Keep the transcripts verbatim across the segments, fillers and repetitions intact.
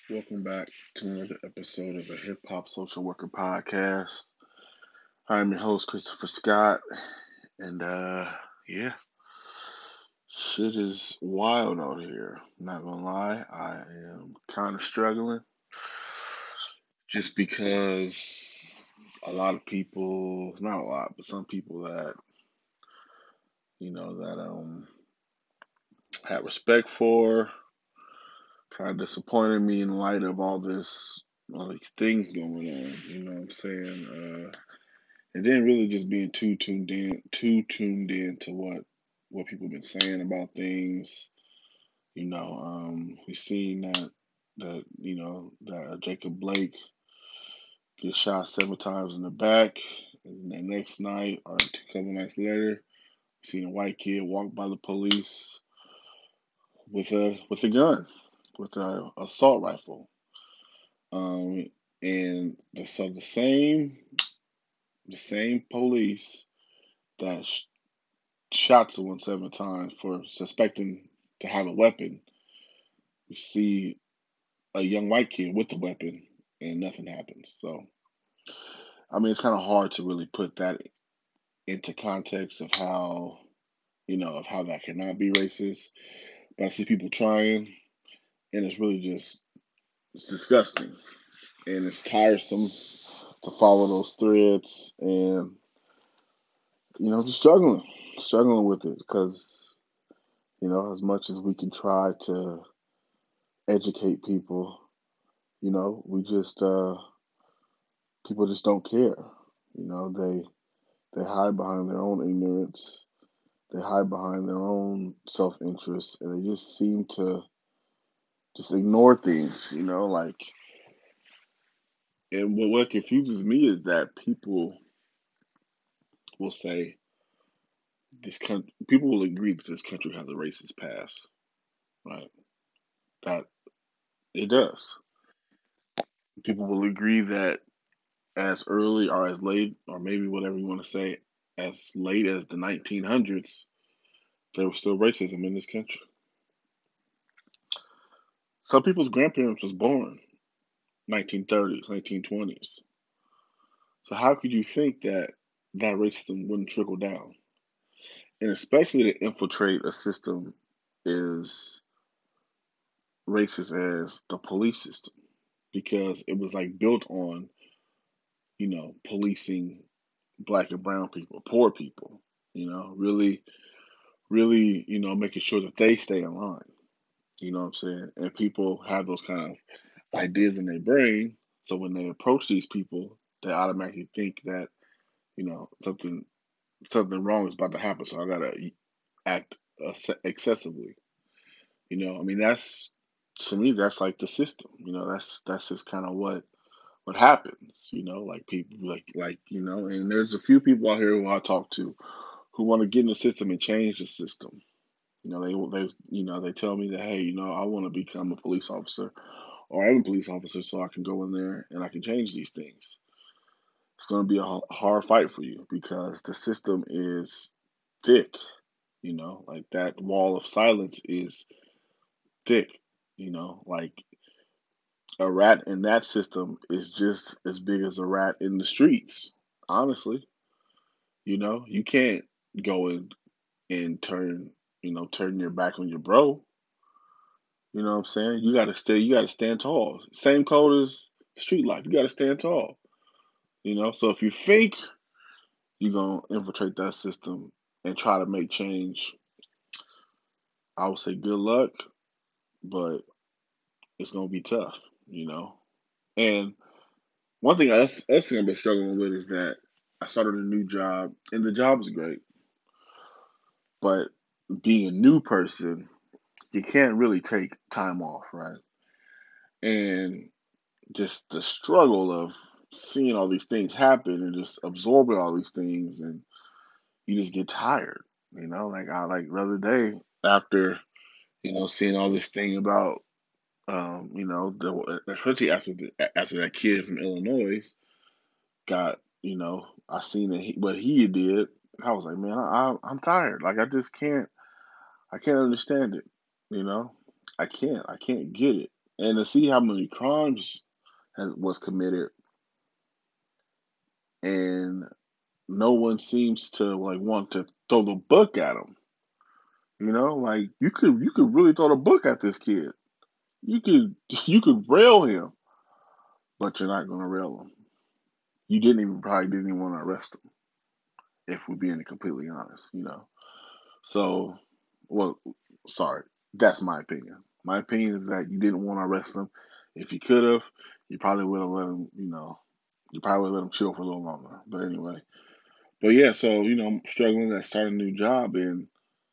Welcome back to another episode of the Hip Hop Social Worker Podcast. I'm your host, Christopher Scott, and uh, yeah, shit is wild out here. Not gonna lie, I am kind of struggling just because a lot of people, not a lot, but some people that you know that um had respect for, kind of disappointed me in light of all this, all these things going on. You know what I'm saying? Uh, and then really just being too tuned in, too tuned in to what what people have been saying about things. You know, um, we've seen that that you know that Jacob Blake gets shot seven times in the back, and the next night or two couple nights later, we seen a white kid walk by the police with a with a gun, with a assault rifle. Um, and the, so the same the same police that sh- shot someone seven times for suspecting to have a weapon, we see a young white kid with a weapon and nothing happens. So, I mean, it's kind of hard to really put that into context of how, you know, of how that cannot be racist. But I see people trying, and it's really just, it's disgusting. And it's tiresome to follow those threads and, you know, just struggling, struggling with it because, you know, as much as we can try to educate people, you know, we just uh, people just don't care. You know, they they hide behind their own ignorance. They hide behind their own self interest, and they just seem to just ignore things. You know, like and what, what confuses me is that people will say this country. People will agree that this country has a racist past, right? That it does. People will agree that as early or as late, or maybe whatever you want to say, as late as the nineteen hundreds, there was still racism in this country. Some people's grandparents was born nineteen thirties, nineteen twenties. So how could you think that that racism wouldn't trickle down? And especially to infiltrate a system is racist as the police system because it was like built on, you know, policing black and brown people, poor people, you know, really, really, you know, making sure that they stay in line. You know what I'm saying? And people have those kind of ideas in their brain. So when they approach these people, they automatically think that, you know, something something wrong is about to happen. So I gotta act excessively. You know, I mean that's to me that's like the system. You know, that's that's just kind of what what happens. You know, like people like like you know, and there's a few people out here who I talk to who want to get in the system and change the system. You know, they they you know they tell me that hey, you know, I want to become a police officer or I'm a police officer so I can go in there and I can change these things. It's going to be a hard fight for you because the system is thick, you know, like that wall of silence is thick, you know, like a rat in that system is just as big as a rat in the streets, honestly. You know, you can't go and, and turn, you know, turn your back on your bro. You know what I'm saying? You got to stay, you got to stand tall. Same code as street life. You got to stand tall. You know, so if you think you're gonna infiltrate that system and try to make change, I would say good luck, but it's gonna be tough, you know. And one thing I that's, that's thing I've been struggling with is that I started a new job, and the job is great, but being a new person, you can't really take time off, right? And just the struggle of seeing all these things happen and just absorbing all these things, and you just get tired, you know. Like I like the other day after you know seeing all this thing about um, you know, the, especially after the, after that kid from Illinois got, you know, I seen that he, what he did. I was like, man, I, I'm tired. Like I just can't, I can't understand it. You know, I can't, I can't get it. And to see how many crimes has, was committed, and no one seems to like want to throw the book at him. You know, like you could you could really throw the book at this kid. You could you could rail him, but you're not going to rail him. You didn't even probably didn't even want to arrest him, if we're being completely honest. You know, so well, sorry, that's my opinion. My opinion is that you didn't want to arrest him. If you could have, you probably would have let him. You know, you probably would let him chill for a little longer. But anyway, but yeah, so you know, I'm struggling at starting a new job, and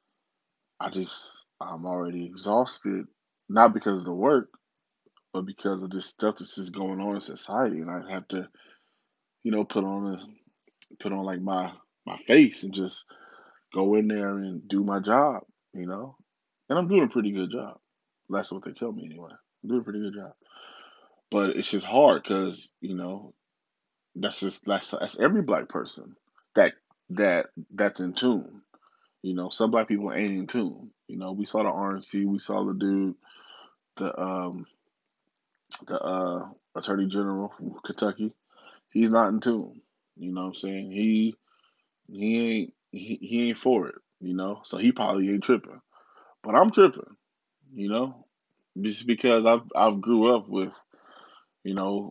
I just I'm already exhausted, not because of the work, but because of this stuff that's just going on in society, and I have to, you know, put on a put on like my my face and just go in there and do my job, you know, and I'm doing a pretty good job. That's what they tell me anyway. I'm doing a pretty good job, but it's just hard because you know that's just that's that's every black person that that that's in tune. You know, some black people ain't in tune. You know, we saw the R N C, we saw the dude, the um the uh attorney general from Kentucky. He's not in tune. You know what I'm saying? He he ain't he, he ain't for it, you know? So he probably ain't tripping. But I'm tripping, you know? Just because I've I've grew up with, you know,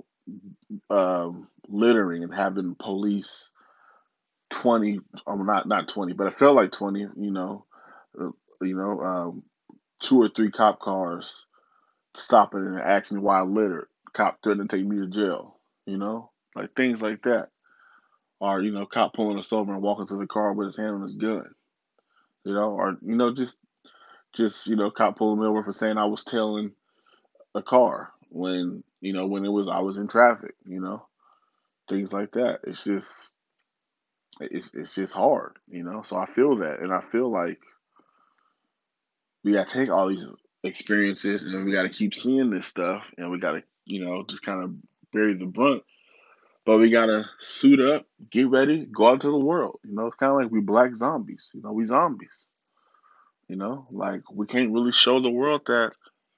um littering and having police twenty um not not twenty, but I felt like twenty, you know, uh, you know, um two or three cop cars stopping and asking me why I littered. Cop threatening to take me to jail, you know? Like things like that. Or, you know, cop pulling us over and walking to the car with his hand on his gun. You know, or you know, just just, you know, cop pulling me over for saying I was tailing a car when, you know, when it was I was in traffic, you know. Things like that. It's just it's it's just hard, you know. So I feel that, and I feel like we gotta take all these experiences and we gotta keep seeing this stuff and we gotta, you know, just kind of bury the brunt. But we gotta suit up, get ready, go out into the world. You know, it's kind of like we black zombies. You know, we zombies. You know, like we can't really show the world that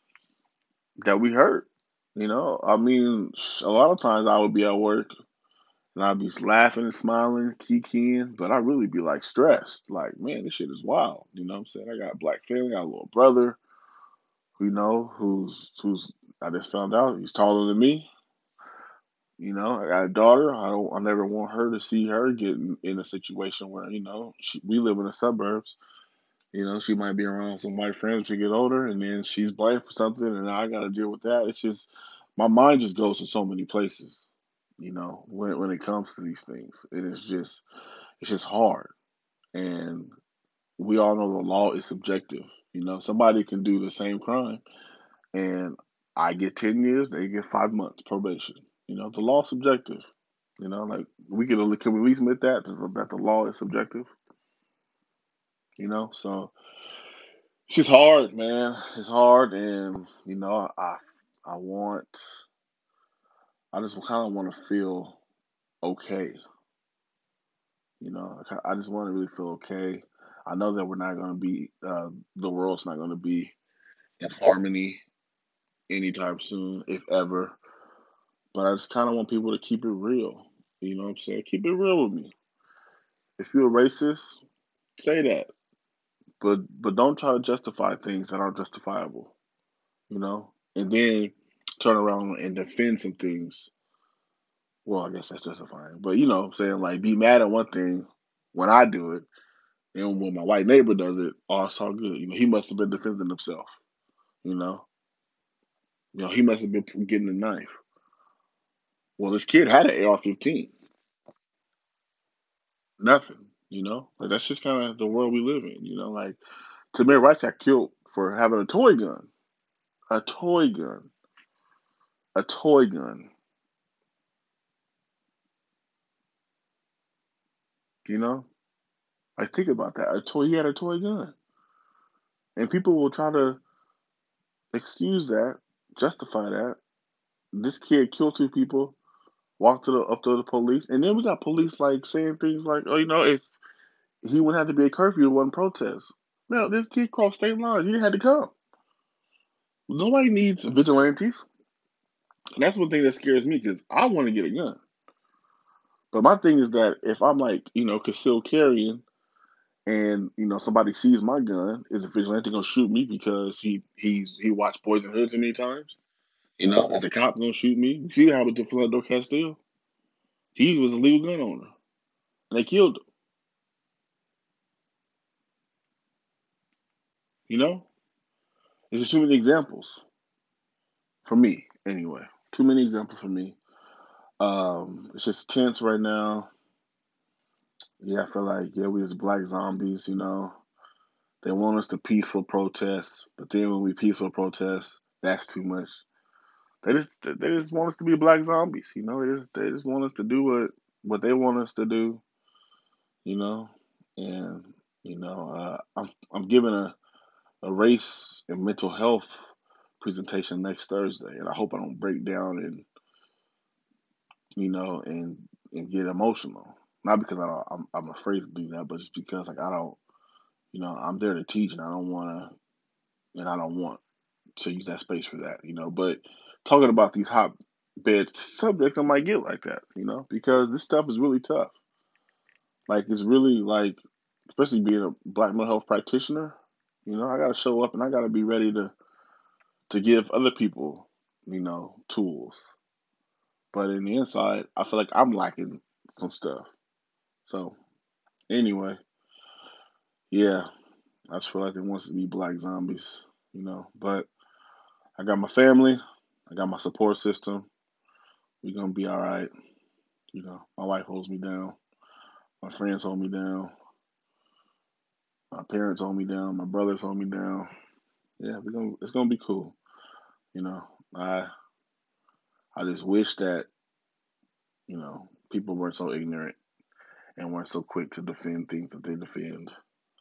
that we hurt. You know, I mean, a lot of times I would be at work and I'd be laughing and smiling, kikiing, but I really be like stressed. Like, man, this shit is wild. You know what I'm saying? I got a black family, I got a little brother, you know, who's who's I just found out he's taller than me. You know, I got a daughter. I don't. I never want her to see her get in, in a situation where you know she, we live in the suburbs. You know, she might be around some white friends when she get older, and then she's blamed for something, and I got to deal with that. It's just my mind just goes to so many places. You know, when when it comes to these things, it is just it's just hard, and we all know the law is subjective. You know, somebody can do the same crime, and I get ten years, they get five months probation. You know, the law is subjective. You know, like we can can we at least admit that that the law is subjective. You know, so it's just hard, man. It's hard, and you know, I I want I just kind of want to feel okay. You know, I just want to really feel okay. I know that we're not going to be uh, the world's not going to be in harmony anytime soon, if ever. But I just kind of want people to keep it real. You know what I'm saying? Keep it real with me. If you're a racist, say that. But but don't try to justify things that aren't justifiable. You know? And then turn around and defend some things. Well, I guess that's justifying. But you know what I'm saying? Like be mad at one thing when I do it, and when my white neighbor does it, oh it's all good. You know, he must have been defending himself. You know? You know, he must have been getting a knife. Well, this kid had an A R fifteen. Nothing. You know? Like that's just kinda the world we live in, you know, like Tamir Rice got killed for having a toy gun. A toy gun. A toy gun. You know? Like think about that. A toy he had a toy gun. And people will try to excuse that, justify that. This kid killed two people, walked to the up to the police, and then we got police like saying things like, "Oh, you know, if he wouldn't have to be a curfew, it wasn't protest." No, this kid crossed state lines. He had to come. Nobody needs vigilantes. And that's one thing that scares me because I want to get a gun. But my thing is that if I'm like, you know, concealed carrying and, you know, somebody sees my gun, is a vigilante gonna shoot me because he he's he watched Poison Hood too many times? You know, is the cop gonna shoot me? You see what happened to Philando Castile? He was a legal gun owner. And they killed him. You know? There's just too many examples for me, anyway. Too many examples for me. Um, it's just tense right now. Yeah, I feel like, yeah, we just black zombies, you know. They want us to peaceful protest, but then when we peaceful protest, that's too much. They just they just want us to be black zombies, you know. They just they just want us to do what what they want us to do, you know. And you know, uh, I'm I'm giving a a race and mental health presentation next Thursday, and I hope I don't break down and you know and and get emotional. Not because I don't, I'm I'm afraid to do that, but just because like I don't, you know, I'm there to teach, and I don't want to, and I don't want to use that space for that, you know. But talking about these hotbed subjects, I might get like that, you know, because this stuff is really tough. Like it's really like, especially being a black mental health practitioner, you know, I got to show up and I got to be ready to to give other people, you know, tools. But in the inside, I feel like I'm lacking some stuff. So anyway, yeah, I just feel like they want us to be black zombies, you know. But I got my family, I got my support system. We're gonna be all right. You know, my wife holds me down. My friends hold me down. My parents hold me down. My brothers hold me down. Yeah, we're gonna. It's gonna be cool. You know, I I just wish that you know people weren't so ignorant and weren't so quick to defend things that they defend.